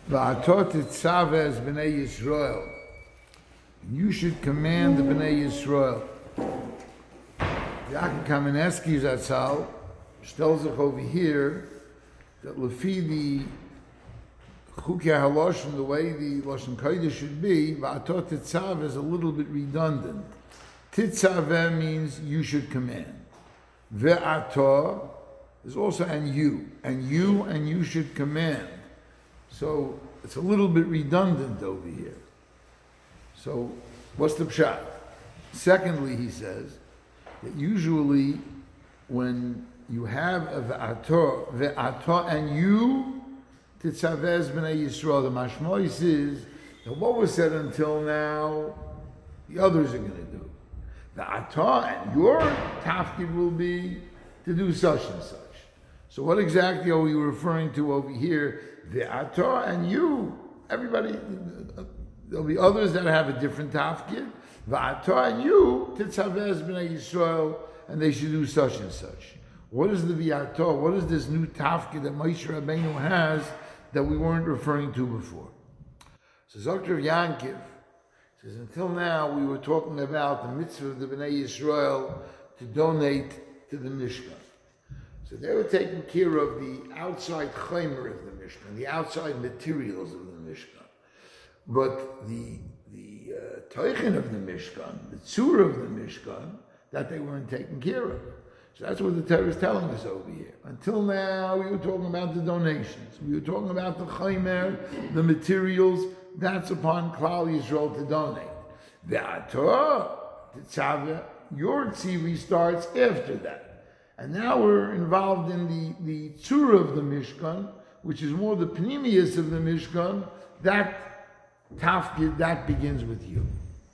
Va'atot tzaveh b'nei Yisrael. You should command the Bnei Yisrael. Yaakov Kamenetsky Zatzal tells us over here that lefi the Chukei HaLashon, the way the Lashon Kodesh should be, Va'atot Titzaveh is a little bit redundant. Titzaveh means you should command. Ve'atah is also and you should command. So it's a little bit redundant over here. So what's the pshat? Secondly, he says that usually when you have a ve'atah and you titzaveh b'nei Yisrael, the mashmois is that what was said until now, the others are going to do. Ve'atah and your tafkid will be to do such and such. So what exactly are we referring to over here? Ve'atah and you, everybody. There'll be others that have a different tafkid. Va'atah and you titzaveh b'nei Yisrael, and they should do such and such. What is the v'atah? What is this new tafkid that Moshe Rabbeinu has that we weren't referring to before? So Dr. Yankiv says, until now we were talking about the mitzvah of the Bnei Yisrael to donate to the Mishkan. So they were taking care of the outside chaymer of the Mishkan, the outside materials of the Mishkan. But the teichen of the Mishkan, the tzura of the Mishkan, that they weren't taken care of. So that's what the Torah is telling us over here. Until now, we were talking about the donations. We were talking about the chaymer, the materials. That's upon Klal Yisrael to donate. The Atah, the tzaveh, your tzivi starts after that. And now we're involved in the tzura of the Mishkan, which is more the pnimius of the Mishkan. That tafkid, that begins with you.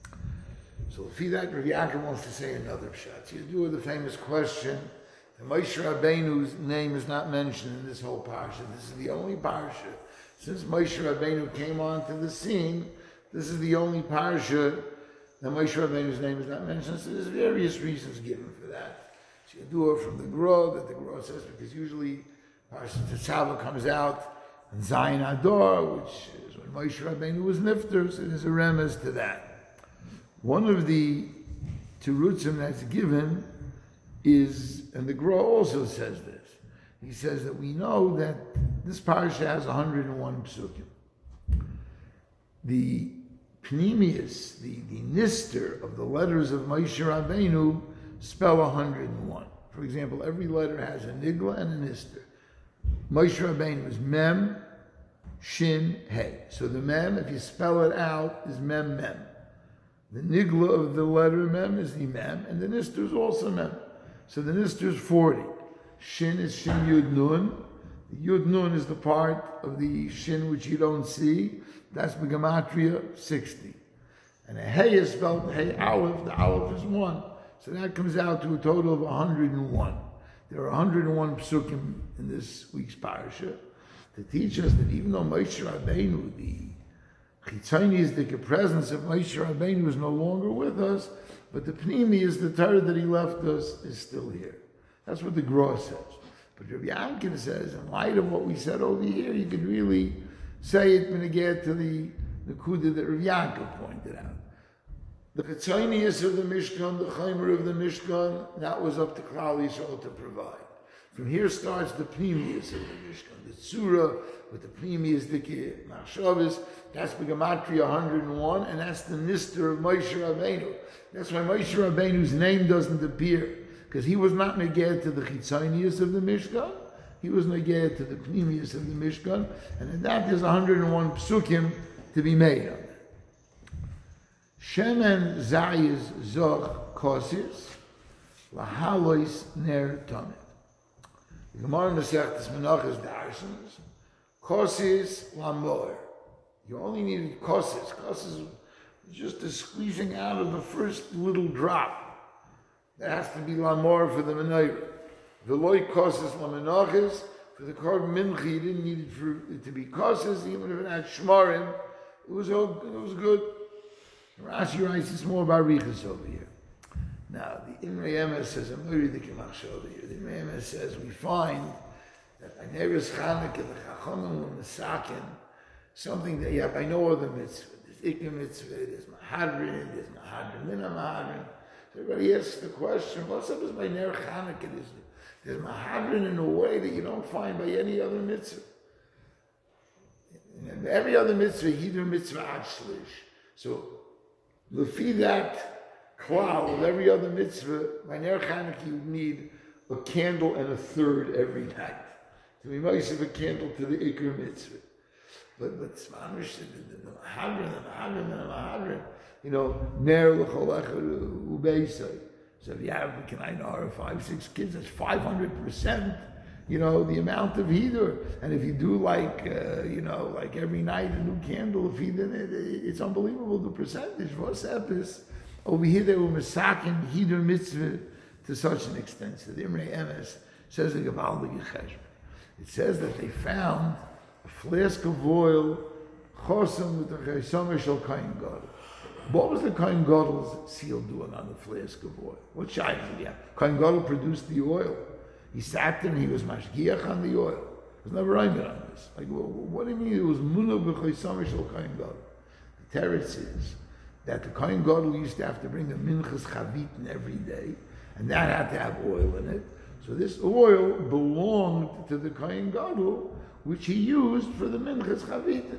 So if that, Rav Yaakov wants to say another pshat. So you do the famous question, the Moshe Rabbeinu's name is not mentioned in this whole parsha. This is the only parsha. Since Moshe Rabbeinu came onto the scene, this is the only parsha that Moshe Rabbeinu's name is not mentioned. So there's various reasons given for that. So you do it from the Gra, that the Gra says, because usually Parsha Tetzaveh comes out in Zayin Adar, which is when Moshe Rabbeinu was nifter, so there's a remez to that. One of the terutzim that's given is, and the Gra also says this, he says that we know that this parsha has 101 psukim. The pnimius, the nister of the letters of Moshe Rabbeinu spell 101. For example, every letter has a nigla and a nister. Moshe Rabbeinu is mem, shin, hey. So the mem, if you spell it out, is mem, mem. The nigla of the letter mem is the mem, and the nister is also mem. So the nister is 40. Shin is shin yud nun. The yud nun is the part of the shin which you don't see. That's Gematria 60. And a hey is spelled hey aleph. The aleph is 1. So that comes out to a total of 101. There are 101 psukim in this week's parasha to teach us that even though Moshe Rabbeinu, the chitzoniistic presence of Moshe Rabbeinu is no longer with us, but the pnimi is the Torah that he left us is still here. That's what the Gra says. But Rabbi Yankin says, in light of what we said over here, you could really say it when you get to the Kuda that Rabbi Yaakov pointed out. The chitzonius of the Mishkan, the chaymer of the Mishkan, that was up to Klal Yisrael to provide. From here starts the pnimius of the Mishkan, the tzura with the pnimius, the machshavos. That's Gematria 101, and that's the nister of Moshe Rabbeinu. That's why Moshe Rabbeinu's name doesn't appear, because he was not neged to the chitzonius of the Mishkan. He was neged to the pnimius of the Mishkan, and in that there's 101 psukim to be made on it. Shemen zayis zoch kosis lahalois ner tamid. The Gemara Masechtas Menachos darshans kosis lamor. You only needed kosis. Kosis is just the squeezing out of the first little drop. There has to be lamor for the menorah. Veloy kosis lamenachos. For the korban mincha, you didn't need it for it to be kosis, even if it had shmarim. It was good. Rashi writes it's more about Riches over here. Now, the Imrei Emes says, I'm going to read the Kemach over here. The Imrei Emes says, we find that Aneres Chanukah, the Chachamim were Mesakin, something that, yeah, I know other mitzvah. There's Ikka mitzvah, there's Mahadrin, there's Mahadrin, Mina Mahadrin. So everybody asks the question, what's up with my Ner Chanukah? There's Mahadrin in a way that you don't find by any other mitzvah. And every other mitzvah, Hidur mitzvah Achshlish. So, lefi that klal of every other mitzvah, by Ner Chanukah you need a candle and a third every night. So we might have a candle to the Ikr mitzvah. But Spanish, the Mahadrin, you know, Ner l'cholecha ubeisai. So if you have, can I know, 5, 6 kids, that's 500%, you know, the amount of heater. And if you do like, you know, like every night a new candle of heater, it's unbelievable, the percentage. What's epis? Over here they were masakin heater mitzvah to such an extent. So the Imrei Emes says the Gavaldik Cheshbon. It says that they found a flask of oil, chosam with the chaysomer shel Kohen Gadol. What was the Kohen Gadol's seal doing on the flask of oil? What shayach did he have? Kohen Gadol produced the oil. He sat there and he was mashgiach on the oil. There's never rhyming on this. Like, well, what do you mean it was munah b'chaysomer shel Kohen Gadol? The teretz is that the Kohen Gadol used to have to bring a minchas chavitin every day, and that had to have oil in it. So this oil belonged to the Kohen Gadol, which he used for the minchas chavitin.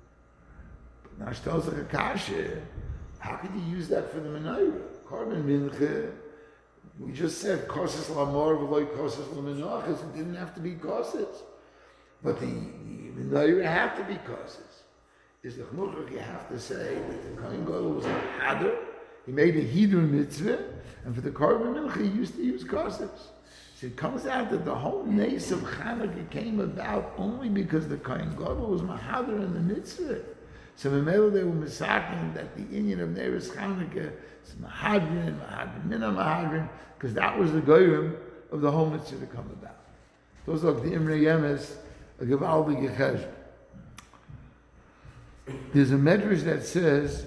But now tells like a kasha, how could you use that for the menorah? Carbon mincha, we just said kosses lamor v'loy kosses l'menachas. It didn't have to be kosses, but the menorah had to be kosses. Is the chmuchach, you have to say that the Kohen Gadol was a hadar. He made a hidur mitzvah, and for the carbon mincha, he used to use kosses. So it comes out that the whole nace of Chanukah came about only because the Kohen Gadol was mahadar in the mitzvah. So Memela they were misaking that the Inyan of Neiros Chanukah is mahadrin, mina mahadrin, because that was the goyim of the whole mitzvah to come about. Those are the Imrei Emes, a Gevaldik Cheshbon. There's a medrash that says,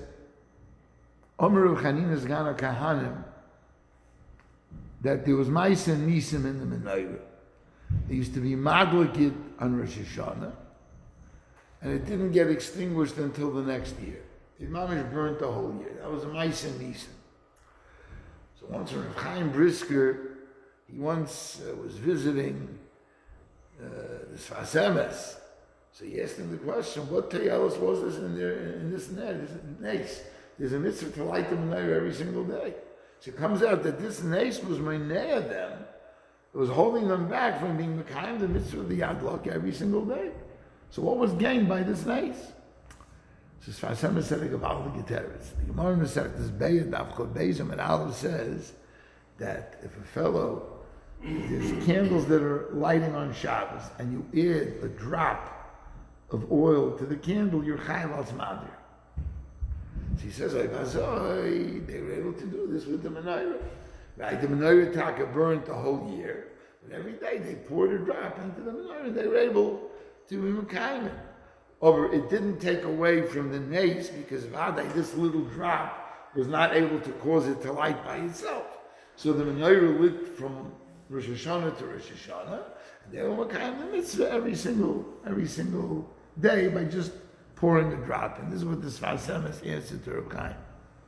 Omer of Chanina's Gana Kahanim, that there was Maisa and Nisim in the menorah. There used to be Madlikit on Rosh Hashanah, and it didn't get extinguished until the next year. The Mamish burnt the whole year. That was a Maisa and Nisim. So once Rav Chaim Brisker, he once was visiting the Sfas Emes. So he asked him the question, what Teyelis was this in there, in this net? Is it nice? There's a mitzvah to light the menorah every single day. So it comes out that this nace was meineh them. It was holding them back from being mekayim the mitzvah of the yadlok every single day. So what was gained by this nace? So Sfas Emes said about the Geteres. The Gemara in the Masechtas Beis Daf Bezim and Aleph says that if a fellow, there's candles that are lighting on Shabbos, and you add a drop of oil to the candle, you're chayav al tzmadir. She says, they were able to do this with the menorah. Right? The menorah taka burned the whole year, but every day they poured a drop into the menorah. They were able to be mekayim. Or it didn't take away from the nace because this little drop was not able to cause it to light by itself. So the menorah lit from Rosh Hashanah to Rosh Hashanah, and they were mekayim the mitzvah every single day by just pouring a drop. And this is what the Sfas Emes answered to Rav Chaim.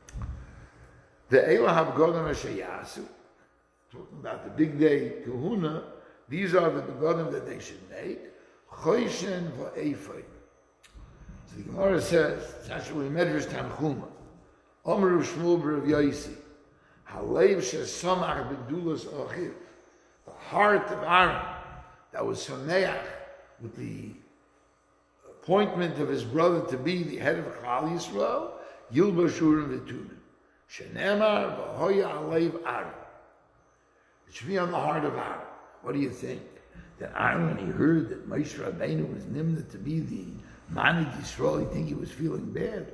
The Elah Habgodim Ashayasu, talking about the big day kahuna, these are the begodim that they should make. Choishen va'efay. So the Gemara says, it's actually Medrash Tanchuma. Omer of Shmuel B'Rav Yosi. Halev shesamach b'dulas achiv. The heart of Aaron that was sameach with the appointment of his brother to be the head of Klal Yisrael, Yilbashurim v'tunim. Shenemar v'hoya alev Aaron. It should be on the heart of Aaron. What do you think? That Aaron, when he heard that Moshe Rabbeinu was nimna to be the Manig Yisrael, you think he was feeling bad?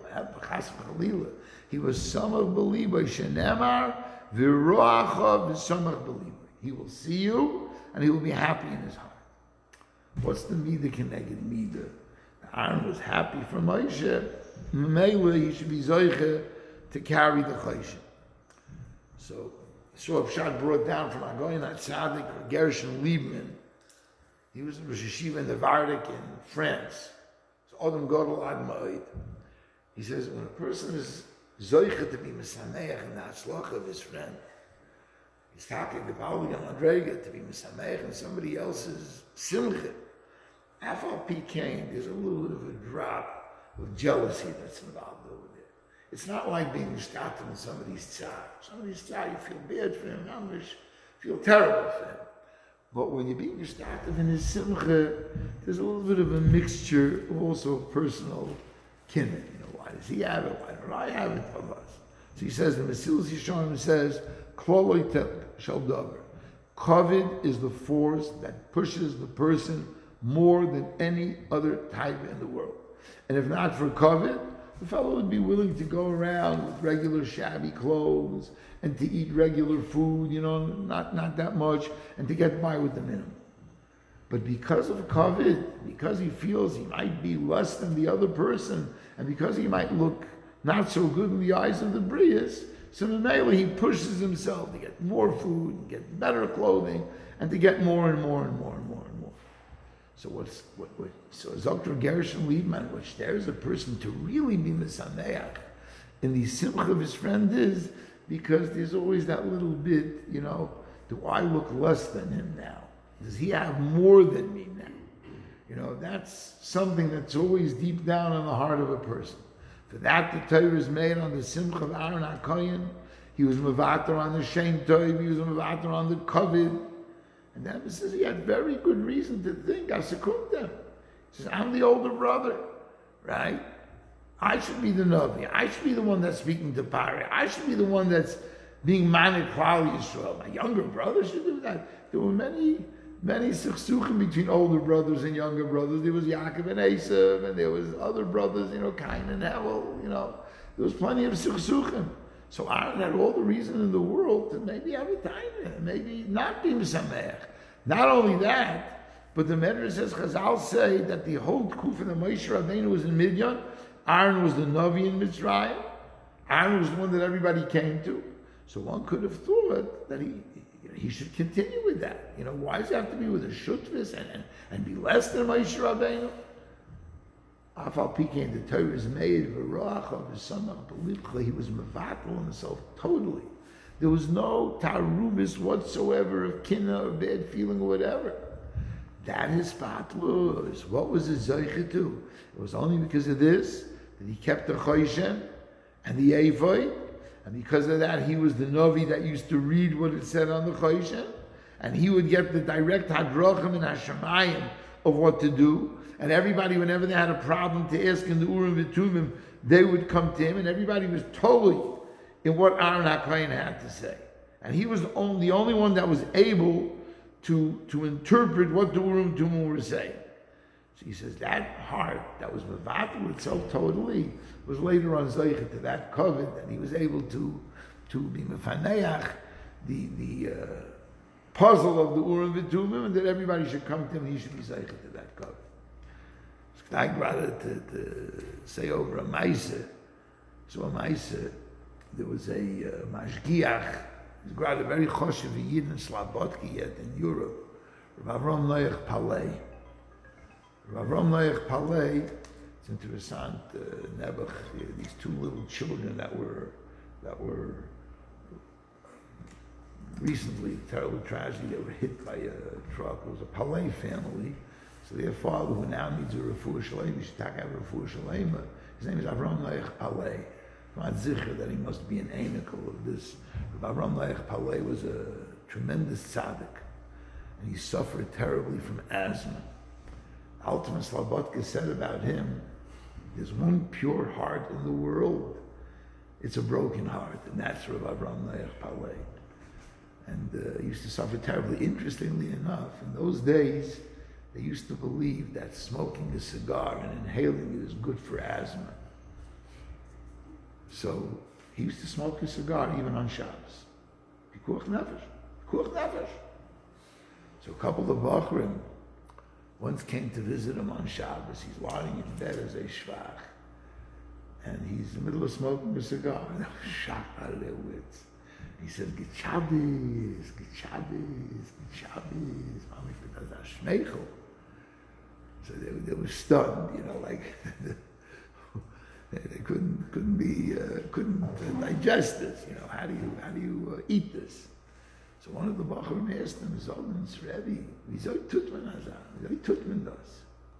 He was samach b'libo. Shenemar v'roacha v'samach b'libo. He will see you, and he will be happy in his heart. What's the midah keneged midah? Aaron was happy for Moshe. Mele, he should be zoiche to carry the choshen. So, Pshat brought down from Agoyin HaTzadik or Gershon Liebman. He was in Rosh Hashiva in the Vardik in France. So Adam Gadol Ad Ma'od. He says, when a person is zoiche to be mesameach in the hatzlacha of his friend, he's talking the Pauli Madrega to be mesameach in somebody else's simcha. Afal Pikain, there's a little bit of a drop of jealousy that's involved over there. It's not like being mishtatim in somebody's tzar. Somebody's tzar, you feel bad for him, feel terrible for him. But when you're being mishtatim in his simcha, there's a little bit of a mixture also of personal kinnin. Why does he have it? Why don't I have it of us? So he says, the Mesilas Yesharim says, Kloloi shel davar. Kavod is the force that pushes the person more than any other type in the world. And if not for kavod, the fellow would be willing to go around with regular shabby clothes and to eat regular food, not that much, and to get by with the minimum. But because of kavod, because he feels he might be less than the other person, and because he might look not so good in the eyes of the Brias, so Mamela he pushes himself to get more food, and get better clothing, and to get more and more and more and more and more. So so Dr. Gershon Liebman, which there's a person to really be mesameach in the simcha of his friend is because there's always that little bit, do I look less than him now? Does he have more than me now? That's something that's always deep down in the heart of a person. For that, the Torah is made on the simcha of Aaron HaKohen. He was mevater on the Shem Tov. He was mevater on the kavod. And then it says he had very good reason to think, Asakunta. He says, I'm the older brother, right? I should be the Navi. I should be the one that's speaking to Pari. I should be the one that's being Manik Klal Yisrael. My younger brother should do that. There were many suchsuchim between older brothers and younger brothers. There was Yaakov and Esav, and there was other brothers, Cain and Hevel, There was plenty of suchsuchim. So Aaron had all the reason in the world to maybe have a time, maybe not be Mesameach. Not only that, but the Medrash says, Chazal say that the whole Kuf of the Moshe Rabbeinu was in Midian. Aaron was the Navi in Mitzrayim. Aaron was the one that everybody came to. So one could have thought that he should continue with that. Why does it have to be with a Shutvis and be less than Moshe Rabbeinu? Afal Pikain, the Torah is made of a roach of his son unbelievably. He was mevatel himself totally. There was no tarubis whatsoever of kinna or bad feeling or whatever. That is patlus. What was his zeicha to? It was only because of this that he kept the choshen and the ephod, and because of that he was the novi that used to read what it said on the choshen, and he would get the direct hadrachim and hashemayim of what to do. And everybody, whenever they had a problem to ask in the Urim V'Tumim, they would come to him, and everybody was totally in what Aaron HaKohen had to say. And he was the only one that was able to interpret what the Urim V'Tumim were saying. So he says that heart that was mevatel itself totally was later on zeicha to that kavod, and he was able to be mefaneach the puzzle of the Urim V'Tumim, and that everybody should come to him and he should be zeicha to that kavod. I'd rather to say over a Maisa. So a Maisa, there was a Mashgiach, he's got a very choshev Yid in Slabodki yet in Europe, Rav Avram Noach Palei. Rav Avram Noach Palei, it's interesting, Nebuch, these two little children that were recently, terrible tragedy, they were hit by a truck. It was a Palei family. So their father, who now needs a refuah shalema, he should take out a refuah shalema. His name is Avram Noach Palei. Not zicher that he must be an anical of this. Avram Noach Palei was a tremendous tzaddik, and he suffered terribly from asthma. Altima Slabodka said about him, there's one pure heart in the world. It's a broken heart, and that's Rav Avram Noach Palei. And he used to suffer terribly. Interestingly enough, in those days, they used to believe that smoking a cigar and inhaling it is good for asthma. So he used to smoke a cigar even on Shabbos. Pikuach nefesh. Pikuach nefesh. So a couple of Bachrim once came to visit him on Shabbos. He's lying in bed as a shvach. And he's in the middle of smoking a cigar. And they were shocked out of their wits. He said, Get Shabbos, Get Shabbos, Get Shabbos. So they were stunned, you know, like they couldn't digest this. You know, how do you eat this? So one of the Bachurim asked him, "Zoln's Rebbe, wieso tut man das? Wieso tut man das?"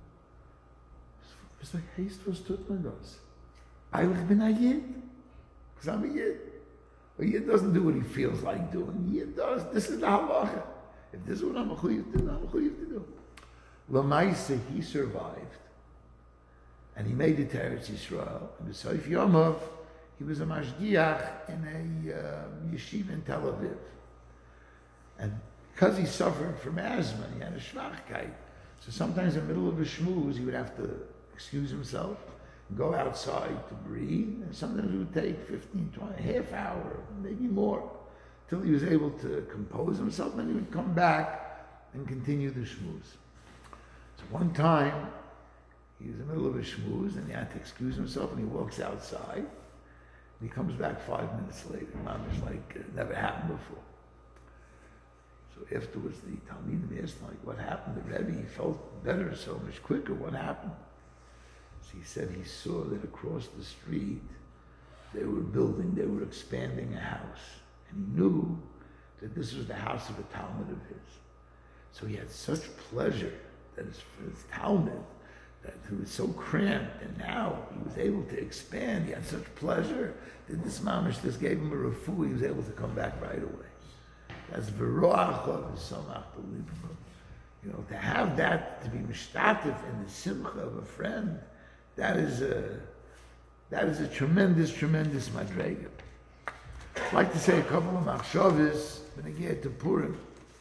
Was heißt, was tut man das? Eigentlich bin ein Yid. Because I'm a Yid. A Yid doesn't do what he feels like doing. Yid does. This is the halacha. If this is what I'm a chuyev to do, I'm a chuyev to do. Lamaisa, he survived. And he made it to Eretz Yisrael. And B'Soif Yomov, he was a mashgiach in a yeshiva in Tel Aviv. And because he suffered from asthma, he had a schwachkeit. So sometimes in the middle of a shmooze, he would have to excuse himself, go outside to breathe, and sometimes it would take 15, 20, half hour, maybe more, till he was able to compose himself, and he would come back and continue the shmooze. So one time, he was in the middle of a shmooze, and he had to excuse himself, and he walks outside, and he comes back 5 minutes later. Mom is like, it never happened before. So afterwards, the Talmidim asked him, like, what happened? The Rebbe, he felt better so much quicker. What happened? So he said he saw that across the street, they were expanding a house. And he knew that this was the house of a Talmud of his. So he had such pleasure that for his Talmud, that he was so cramped, and now he was able to expand. He had such pleasure that this mamish just gave him a refuah. He was able to come back right away. That's v'roach of samach b'libro. You know, to have that, to be mishtatif in the simcha of a friend, that is a tremendous, tremendous madrega. I'd like to say a couple of machshavos when I get to Purim.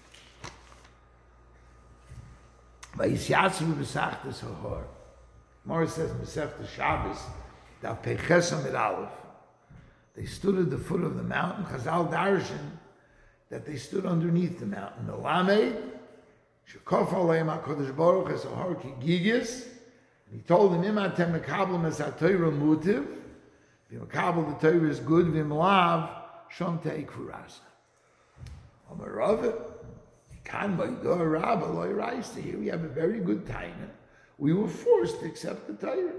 Vayisyatzvu b'sachtas hahar. Gemara says in Masechta Shabbos, Daf Peiches Amid Aleph, they stood at the foot of the mountain. Chazal darshan that they stood underneath the mountain. The Lamed, Shekaf Aleim HaKadosh Baruch Es Ahar Ki Gigis. He told them, Imatem Mekabel Mes HaTorah Mutiv. If Mekabel the Torah is good, V'im Lav Shom Te'ik Furasa. Amarav, Kan Ba'idor Rabba Loi Raisa. Here we have a very good taina. We were forced to accept the Torah.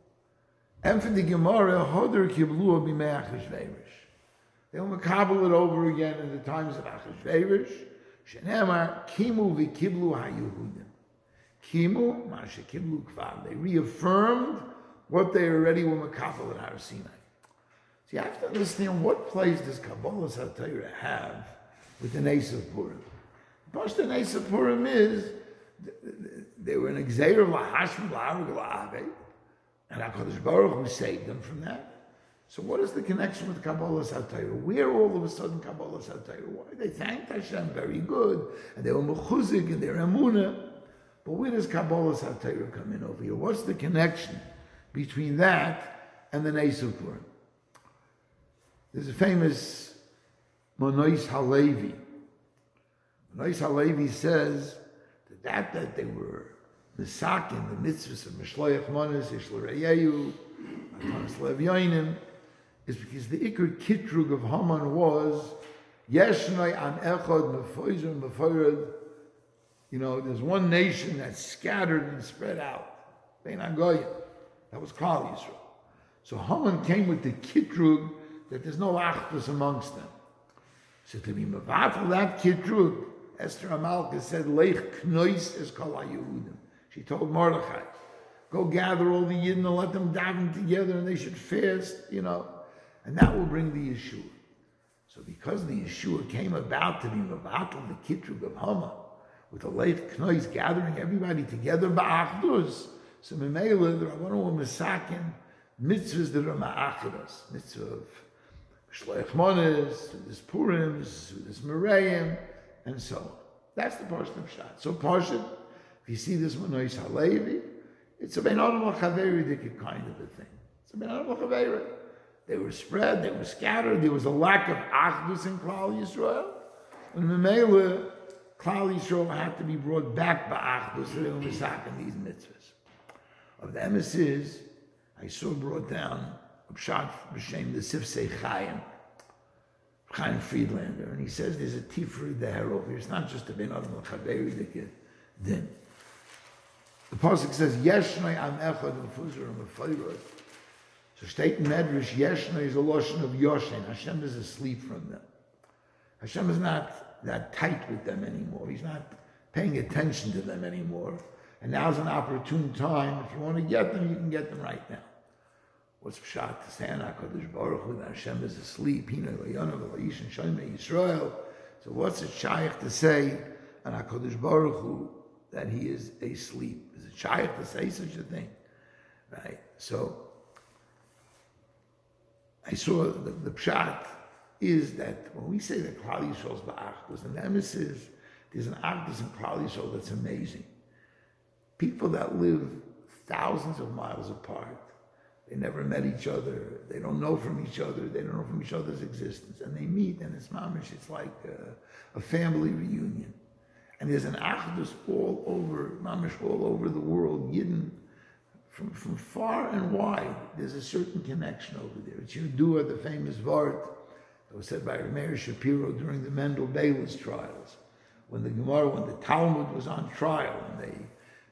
And for the Gemara, Hodor Kiblu B'mei Achashverosh. They will Mekabel it over again in the times of Achashverosh. Shenemar Kimu V'Kiblu HaYehudim. Kimu, Masha Kiblu Kvad. They reaffirmed what they already were Mekafel at Har Sinai. So you have to understand what place does Kabbalas HaTorah have with the Nes of Purim. First, the Nes of Purim is they were an Gzeir Lahashim La'arug La'ave, and HaKadosh Baruch Hu saved them from that. So what is the connection with Kabbalas HaTorah? Where all of a sudden Kabbalas HaTorah? Why? They thanked Hashem very good, and they were mechuzik in their emunah. But where does Kabbalas HaTorah come in over here? What's the connection between that and the Nes of Purim? There's a famous Monois Halevi. Monois Halevi says that they were misakin, the mitzvahs of Mishloach Manas, Ishla Reyehu, Matanas Lev Yoinim, is because the Iker Kitrug of Haman was Yeshnoi Am Echad Mefoizim Mefoirad. You know, there's one nation that's scattered and spread out. Bein HaGoyim. That was Klal Yisrael. So Haman came with the Kitrug that there's no achdus amongst them. So to be mevatel that Kitrug, Esther Amalka said, Leich Knois es Kol HaYehudim. She told Mordechai, go gather all the Yidden and let them daven together and they should fast, you know, and that will bring the Yeshua. So because the Yeshua came about to be mevatel the Kitrug of Haman, with the late Knois gathering everybody together ba'achdus, so Memela, the Rabbanu were misakin mitzvahs that are ma'achdas, mitzvah of Shloach Monas, this Purim, this Merayim, and so on. That's the Parshat of Pshat. So Parshat, if you see this Monois Halevi, it's a Ben Adam L'Chaveri kind of a thing. It's a Ben Adam L'Chaveri. They were spread, they were scattered, there was a lack of achdus in Klal Yisrael, and Memela, Klal Yisrael had to be brought back ba'achdus, so they were misakin these mitzvahs. Of the emissaries, I saw brought down a Pshat b'shem the Sifsei Chaim, Chaim Friedlander, and he says there's a tifri there over here. It's not just a Ben Adam L'Chaveri that get din. The pasuk says, Yeshnai am echad mefuzar mefayrod. So state in Medrash, Yeshnai is a lotion of Yoshen. Hashem is asleep from them. Hashem is not that tight with them anymore. He's not paying attention to them anymore. And now's an opportune time. If you want to get them, you can get them right now. What's pshat to say on HaKadosh Baruch Hu that Hashem is asleep? So what's it shaykh to say on HaKadosh Baruch Hu that he is asleep? Is it shaykh to say such a thing? Right? So I saw the pshat is that when we say that Klal Yisrael is ba'achdus, and the emes there's an achdus in Klal Yisrael that's amazing. People that live thousands of miles apart, they never met each other, they don't know from each other, they don't know from each other's existence, and they meet, and it's mamish, it's like a family reunion. And there's an achdus all over, mamish all over the world, Yidden, from far and wide, there's a certain connection over there. It's Yudua, the famous Vart, that was said by Rameir Shapiro during the Mendel Bayless trials, when the Gemara, when the Talmud was on trial, and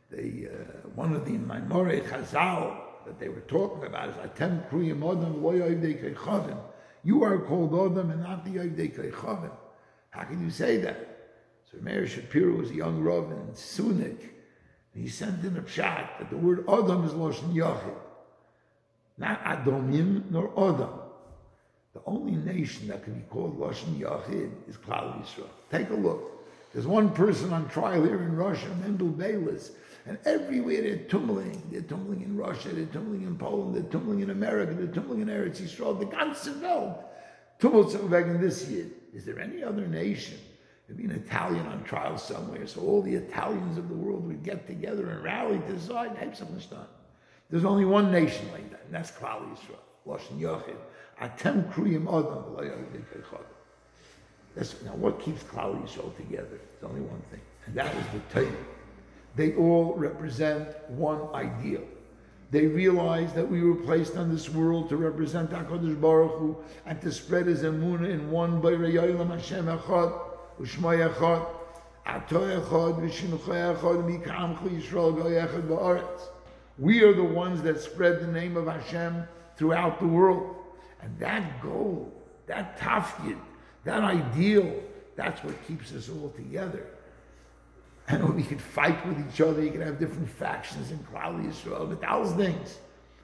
one of the Maimorei Chazal that they were talking about is Atem Kriyim Odom Lo Yoivdei Keichavim. You are called Odom and not the Yoivdei Keichavim. How can you say that? So Meir Shapiro was a young Rav in Sunik, and he sent in a pshat that the word Odom is Loshen Yachid, not Adomim nor Odom. The only nation that can be called Loshen Yachid is Klal Yisrael. Take a look. There's one person on trial here in Russia, Mendel Bayless, and everywhere they're tumbling. They're tumbling in Russia, they're tumbling in Poland, they're tumbling in America, they're tumbling in Eretz Yisrael. The ganze Welt tumbles in this year. Is there any other nation? There'd be an Italian on trial somewhere, so all the Italians of the world would get together and rally to decide, hey, something's done. There's only one nation like that, and that's Klal Yisrael, Loshen Yachid. Atem kriyim Odom v'lo yoivdei keichavim. Now, what keeps Klal Yisrael together? There's only one thing, and that is the Torah. They all represent one ideal. They realize that we were placed on this world to represent HaKadosh Baruch Hu and to spread His emunah in one Borei Olam Hashem Echad U'Shmo Echad Ato Echad V'Shinucho Echad Mik'amchu Yisrael Goy Echad Ba'aretz. We are the ones that spread the name of Hashem throughout the world. And that goal, that tafkid, that ideal, that's what keeps us all together. And we could fight with each other, you could have different factions in Klal Yisrael, but those things.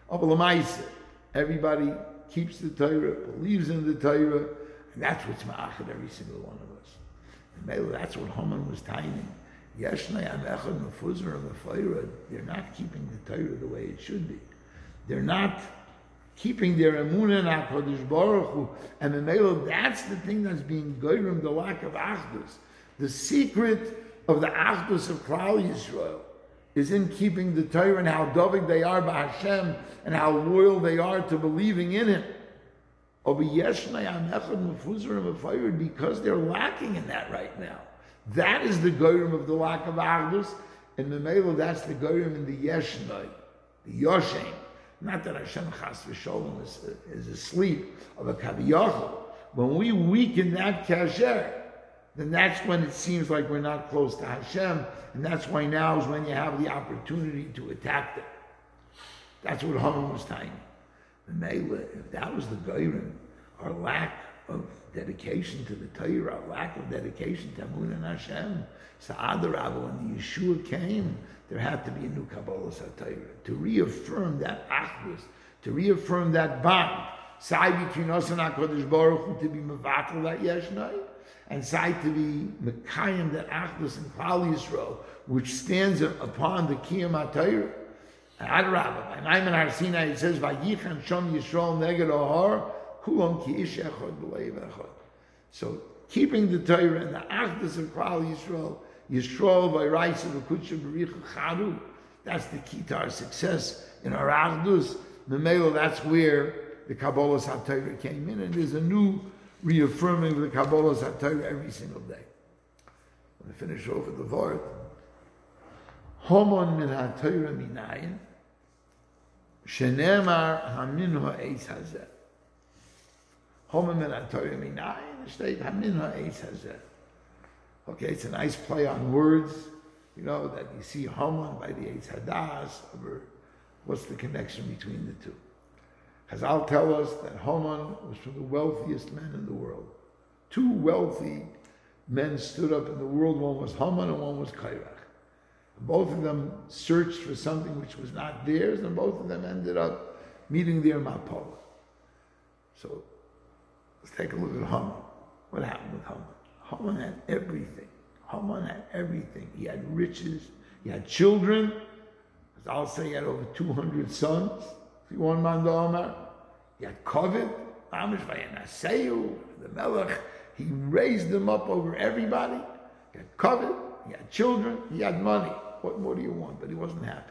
Everybody keeps the Torah, believes in the Torah, and that's what's ma'achad every single one of us. And that's what Haman was timing. Yeshnai am echad mefuzar mefayrod. They're not keeping the Torah the way it should be. They're not keeping their emunah in HaKadosh Baruch Hu, and that's the thing that's being goyrim, the lack of achdus. The secret of the achdus of Klal Yisrael is in keeping the Torah and how dovig they are by Hashem and how loyal they are to believing in Him. Because they're lacking in that right now. That is the goyim of the lack of achdus, and Memela, that's the goyim in the Yeshnai, the Yoshem. Not that Hashem chas v'sholem is asleep of a kaviyachol. When we weaken that kasher, then that's when it seems like we're not close to Hashem, and that's why now is when you have the opportunity to attack them. That's what Haman was telling me. If that was the goyim, our lack of dedication to the Torah, our lack of dedication to Emunah and Hashem, Sa'adarabba, when the Yeshua came, there had to be a new Kabbalah Satayra to reaffirm that achdus, to reaffirm that bond. Sai between us and HaKadosh Baruch Hu to be mevatel that yeshnai, and Sai to be mekayim that achdus in Klal Yisrael, which stands upon the Kiyam HaTorah. Adarabba, by Maimon Har Sinai it says, "Vayichan Shom Yisrael neged Ohar, kulon ki ish echad b'leiv echad." So keeping the Torah and the achdus of Klal Yisrael. Yisrael by Raisa v'Kudsha b'Richa Chadu. That's the key to our success in our Achdus. Memelo, that's where the Kabbalah HaTorah came in, and there's a new reaffirming of the Kabbalah HaTorah every single day. I'm going to finish off with the Vart. Homon min HaTorah minayin shenemar hamin ha'eis hazeh. Homon min HaTorah minayin state hamin ha'eis hazeh. Okay, it's a nice play on words. that you see Haman by the Eitz Hadas, or what's the connection between the two? Chazal tell us that Haman was from the wealthiest men in the world. Two wealthy men stood up in the world. One was Haman and one was Kairach. Both of them searched for something which was not theirs, and both of them ended up meeting their Mapala. So let's take a look at Haman. What happened with Haman? Haman had everything. Haman had everything. He had riches. He had children. As I'll say, he had over 200 sons. If you want man to Omar, he had Kovid, Amish Vayanaseu, the Melech. He raised them up over everybody. He had Kovid. He had children. He had money. What more do you want? But he wasn't happy.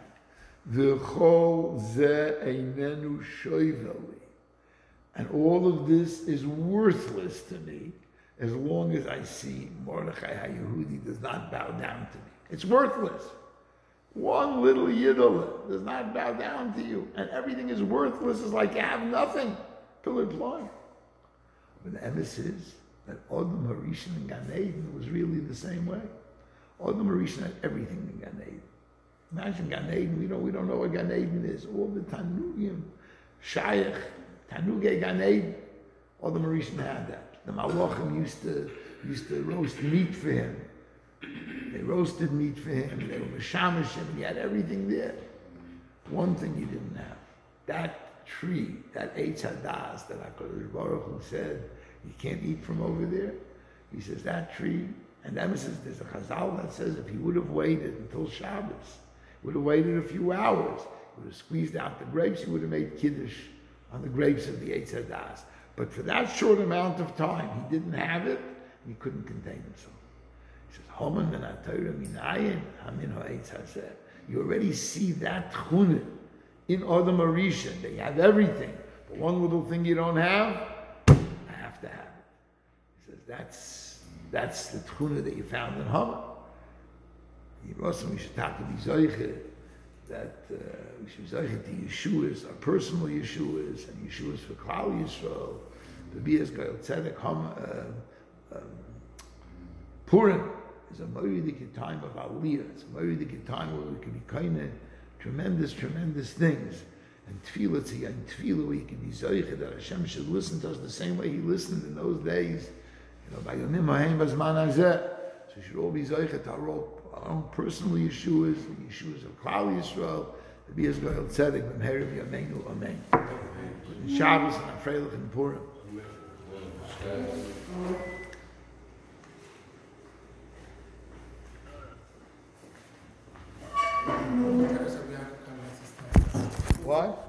V'chol ze einenu shoiveli. And all of this is worthless to me as long as I see Mordechai HaYehudi does not bow down to me. It's worthless. One little Yidol does not bow down to you, and everything is worthless. It's like you have nothing. Pillar blind. But the emes is that Adam Harishon and Gan Eden was really the same way. Adam Harishon had everything in Gan Eden. Imagine Gan Eden. We don't know what Gan Eden is. All the Tanugim, Shayach, Tanugei Gan Eden. Adam Harishon had that. The Malachim used to roast meat for him. They roasted meat for him. They were mishamish him. He had everything there. One thing he didn't have. That tree, that Eitz Hadas that HaKadosh Baruch Hu said, you can't eat from over there. He says, that tree, and that says, there's a Chazal that says if he would have waited until Shabbos, would have waited a few hours, would have squeezed out the grapes, he would have made Kiddush on the grapes of the Eitz Hadas. But for that short amount of time, he didn't have it, and he couldn't contain himself. He says, Haman ben Atayra minayin hamin ha'etz hazeh. You already see that tchuna in Adam Harishon. They have everything, but one little thing you don't have, I have to have it. He says, that's the tchuna that you found in Haman. We should talk to be zoiche, that we should be zoiche to Yeshuas, our personal Yeshuas, and Yeshuas for Klal Yisrael, the Bias Goyal Tzedek, Purim is a moedic time of Aliyah. It's a moedic time where we can be kind of tremendous things. And Tefillah, and Tefillah, we can be zoiche that Hashem should listen to us the same way He listened in those days. By Yomim Ha'em Bazman Hazeh. So we should all be zoiche to our own personal Yeshuas, the Yeshuas of Klal Yisrael, the Bias Goyal Tzedek, B'meherav Yameinu Amen. In Shabbos and Afreilich and Purim. What?